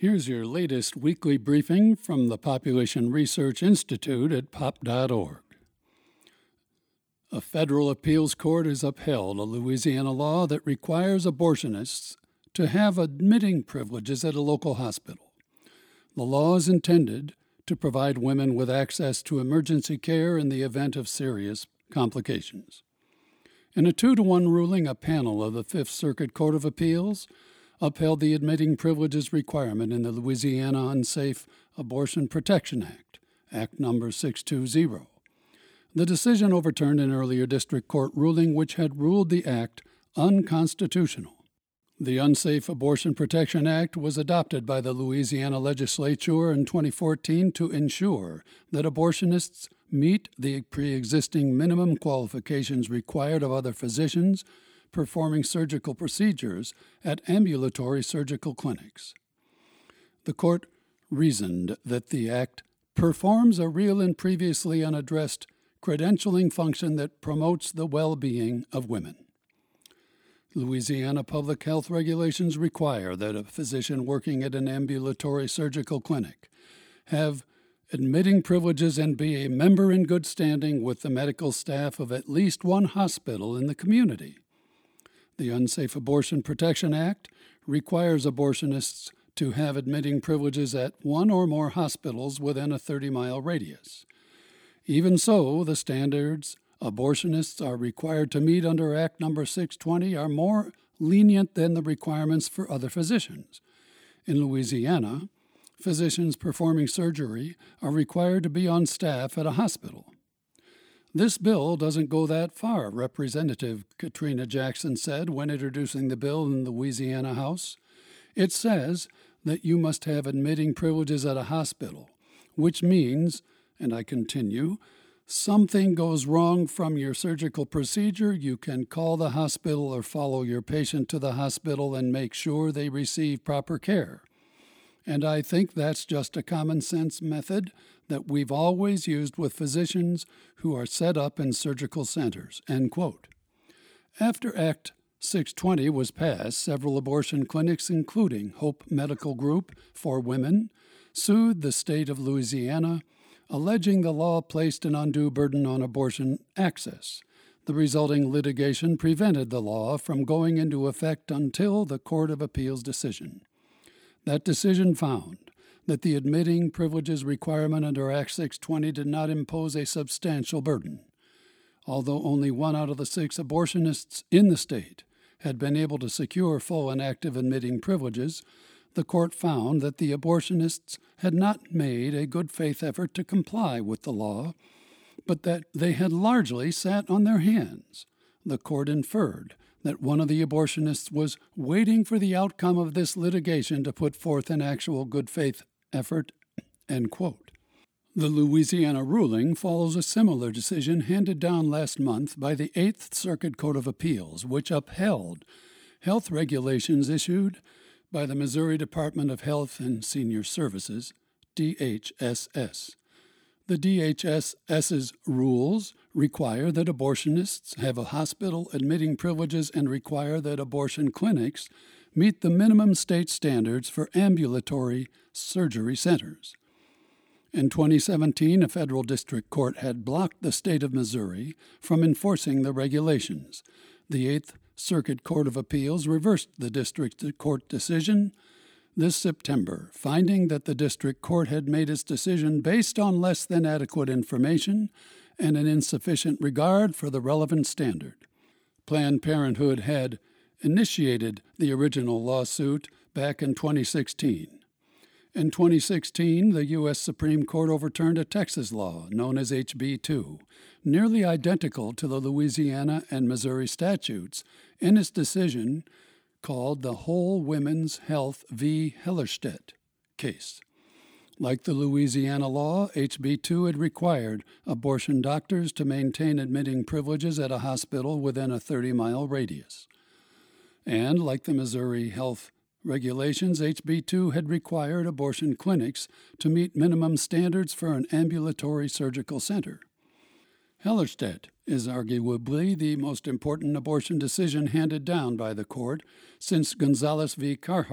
Here's your latest weekly briefing from the Population Research Institute at pop.org. A federal appeals court has upheld a Louisiana law that requires abortionists to have admitting privileges at a local hospital. The law is intended to provide women with access to emergency care in the event of serious complications. In a 2-1 ruling, a panel of the Fifth Circuit Court of Appeals upheld the admitting privileges requirement in the Louisiana Unsafe Abortion Protection Act, Act No. 620. The decision overturned an earlier district court ruling which had ruled the act unconstitutional. The Unsafe Abortion Protection Act was adopted by the Louisiana legislature in 2014 to ensure that abortionists meet the pre-existing minimum qualifications required of other physicians performing surgical procedures at ambulatory surgical clinics. The court reasoned that the act performs a real and previously unaddressed credentialing function that promotes the well-being of women. Louisiana public health regulations require that a physician working at an ambulatory surgical clinic have admitting privileges and be a member in good standing with the medical staff of at least one hospital in the community. The Unsafe Abortion Protection Act requires abortionists to have admitting privileges at one or more hospitals within a 30-mile radius. Even so, the standards abortionists are required to meet under Act No. 620 are more lenient than the requirements for other physicians. In Louisiana, physicians performing surgery are required to be on staff at a hospital. This bill doesn't go that far, Representative Katrina Jackson said when introducing the bill in the Louisiana House. It says that you must have admitting privileges at a hospital, which means, and I continue, something goes wrong from your surgical procedure, you can call the hospital or follow your patient to the hospital and make sure they receive proper care. And I think that's just a common sense method that we've always used with physicians who are set up in surgical centers, end quote. After Act 620 was passed, several abortion clinics, including Hope Medical Group for Women, sued the state of Louisiana, alleging the law placed an undue burden on abortion access. The resulting litigation prevented the law from going into effect until the Court of Appeals decision. That decision found that the admitting privileges requirement under Act 620 did not impose a substantial burden. Although only 1 out of the 6 abortionists in the state had been able to secure full and active admitting privileges, the court found that the abortionists had not made a good faith effort to comply with the law, but that they had largely sat on their hands. The court inferred that one of the abortionists was waiting for the outcome of this litigation to put forth an actual good faith effort, end quote. The Louisiana ruling follows a similar decision handed down last month by the Eighth Circuit Court of Appeals, which upheld health regulations issued by the Missouri Department of Health and Senior Services, DHSS. The DHSS's rules require that abortionists have a hospital admitting privileges and require that abortion clinics meet the minimum state standards for ambulatory surgery centers. In 2017, a federal district court had blocked the state of Missouri from enforcing the regulations. The Eighth Circuit Court of Appeals reversed the district court decision this September, finding that the district court had made its decision based on less than adequate information and an insufficient regard for the relevant standard. Planned Parenthood had initiated the original lawsuit back in 2016. In 2016, the U.S. Supreme Court overturned a Texas law known as HB 2, nearly identical to the Louisiana and Missouri statutes, in its decision called the Whole Women's Health v. Hellerstedt case. Like the Louisiana law, HB 2 had required abortion doctors to maintain admitting privileges at a hospital within a 30-mile radius. And like the Missouri health regulations, HB 2 had required abortion clinics to meet minimum standards for an ambulatory surgical center. Hellerstedt is arguably the most important abortion decision handed down by the court since Gonzales v. Carhart,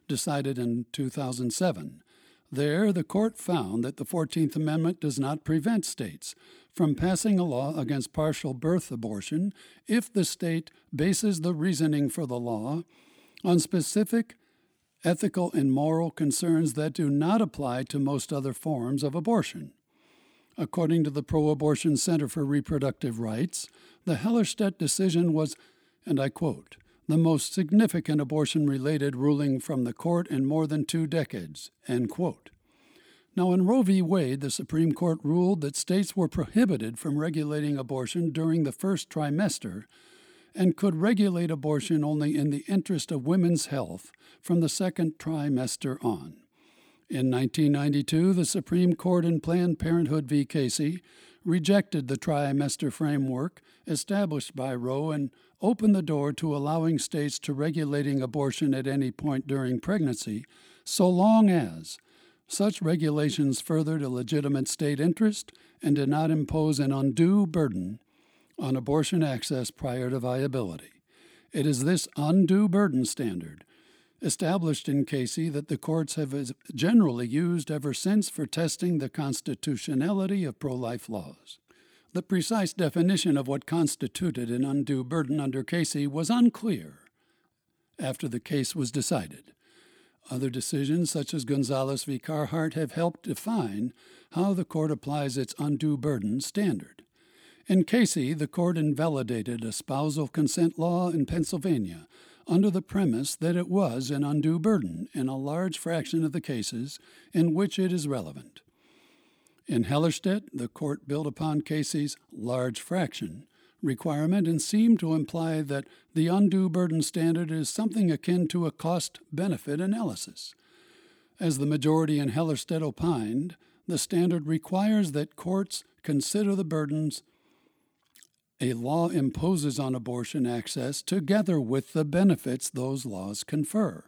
decided in 2007. There, the court found that the 14th Amendment does not prevent states from passing a law against partial birth abortion if the state bases the reasoning for the law on specific ethical and moral concerns that do not apply to most other forms of abortion. According to the Pro-Abortion Center for Reproductive Rights, the Hellerstedt decision was, and I quote, the most significant abortion-related ruling from the court in more than 2 decades, end quote. Now, in Roe v. Wade, the Supreme Court ruled that states were prohibited from regulating abortion during the first trimester and could regulate abortion only in the interest of women's health from the second trimester on. In 1992, the Supreme Court in Planned Parenthood v. Casey rejected the trimester framework established by Roe and opened the door to allowing states to regulating abortion at any point during pregnancy, so long as such regulations furthered a legitimate state interest and did not impose an undue burden on abortion access prior to viability. It is this undue burden standard, established in Casey, that the courts have generally used ever since for testing the constitutionality of pro-life laws. The precise definition of what constituted an undue burden under Casey was unclear after the case was decided. Other decisions, such as Gonzalez v. Carhart, have helped define how the court applies its undue burden standard. In Casey, the court invalidated a spousal consent law in Pennsylvania under the premise that it was an undue burden in a large fraction of the cases in which it is relevant. In Hellerstedt, the court built upon Casey's large fraction requirement and seemed to imply that the undue burden standard is something akin to a cost-benefit analysis. As the majority in Hellerstedt opined, the standard requires that courts consider the burdens a law imposes on abortion access together with the benefits those laws confer.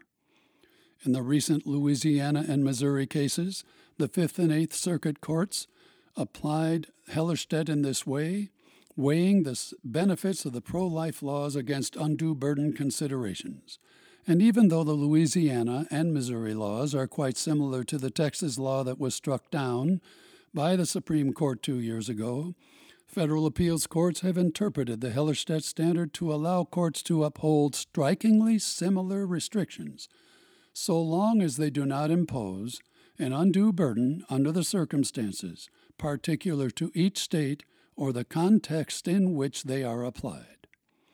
In the recent Louisiana and Missouri cases, the Fifth and Eighth Circuit courts applied Hellerstedt in this way, weighing the benefits of the pro-life laws against undue burden considerations. And even though the Louisiana and Missouri laws are quite similar to the Texas law that was struck down by the Supreme Court 2 years ago, federal appeals courts have interpreted the Hellerstedt standard to allow courts to uphold strikingly similar restrictions, so long as they do not impose an undue burden under the circumstances particular to each state or the context in which they are applied.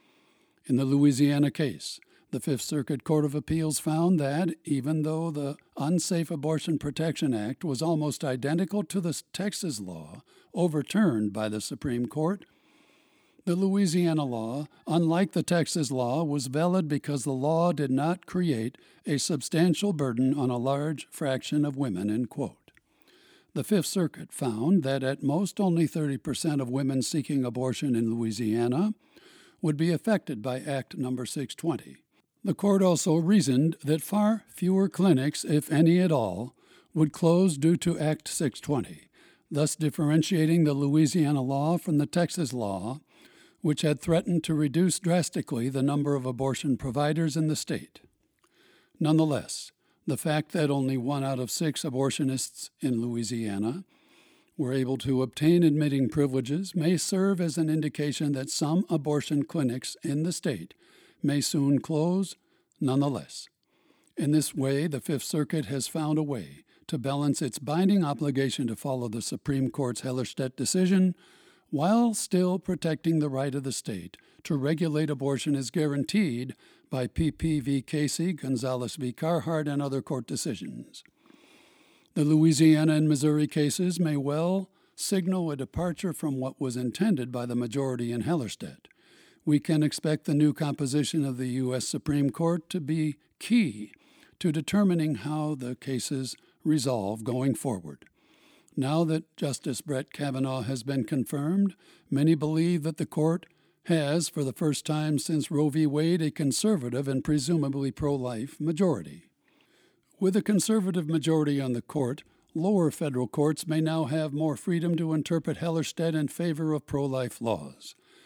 In the Louisiana case, the Fifth Circuit Court of Appeals found that, even though the Unsafe Abortion Protection Act was almost identical to the Texas law overturned by the Supreme Court, the Louisiana law, unlike the Texas law, was valid because the law did not create a substantial burden on a large fraction of women, end quote. The Fifth Circuit found that at most only 30% of women seeking abortion in Louisiana would be affected by Act No. 620. The court also reasoned that far fewer clinics, if any at all, would close due to Act 620, thus differentiating the Louisiana law from the Texas law, which had threatened to reduce drastically the number of abortion providers in the state. Nonetheless, the fact that only 1 out of 6 abortionists in Louisiana were able to obtain admitting privileges may serve as an indication that some abortion clinics in the state may soon close nonetheless. In this way, the Fifth Circuit has found a way to balance its binding obligation to follow the Supreme Court's Hellerstedt decision while still protecting the right of the state to regulate abortion as guaranteed by PP v. Casey, Gonzalez v. Carhart, and other court decisions. The Louisiana and Missouri cases may well signal a departure from what was intended by the majority in Hellerstedt. We can expect the new composition of the U.S. Supreme Court to be key to determining how the cases resolve going forward. Now that Justice Brett Kavanaugh has been confirmed, many believe that the court has, for the first time since Roe v. Wade, a conservative and presumably pro-life majority. With a conservative majority on the court, lower federal courts may now have more freedom to interpret Hellerstedt in favor of pro-life laws.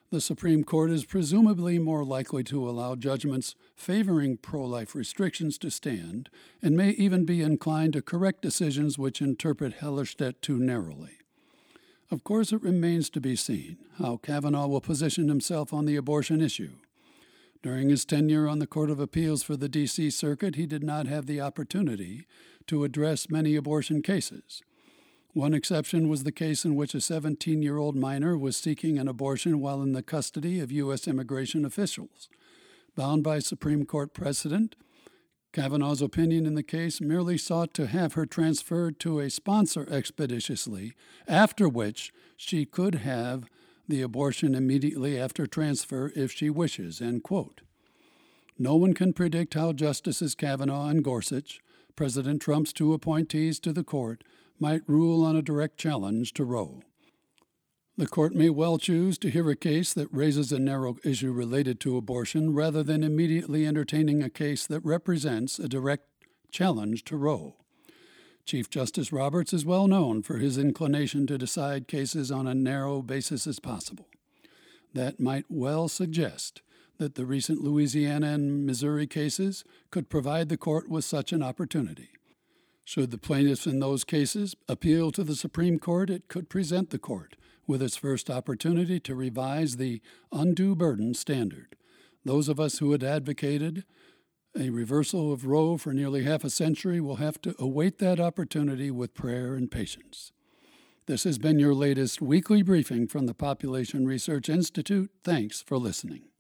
The Supreme Court is presumably more likely to allow judgments favoring pro-life restrictions to stand, and may even be inclined to correct decisions which interpret Hellerstedt too narrowly. Of course, it remains to be seen how Kavanaugh will position himself on the abortion issue. During his tenure on the Court of Appeals for the D.C. Circuit, he did not have the opportunity to address many abortion cases. One exception was the case in which a 17-year-old minor was seeking an abortion while in the custody of U.S. immigration officials. Bound by Supreme Court precedent, Kavanaugh's opinion in the case merely sought to have her transferred to a sponsor expeditiously, after which she could have the abortion immediately after transfer if she wishes, end quote. No one can predict how Justices Kavanaugh and Gorsuch, President Trump's two appointees to the court, might rule on a direct challenge to Roe. The court may well choose to hear a case that raises a narrow issue related to abortion rather than immediately entertaining a case that represents a direct challenge to Roe. Chief Justice Roberts is well known for his inclination to decide cases on a narrow basis as possible. That might well suggest that the recent Louisiana and Missouri cases could provide the court with such an opportunity. Should the plaintiffs in those cases appeal to the Supreme Court, it could present the court with its first opportunity to revise the undue burden standard. Those of us who had advocated a reversal of Roe for nearly half a century will have to await that opportunity with prayer and patience. This has been your latest weekly briefing from the Population Research Institute. Thanks for listening.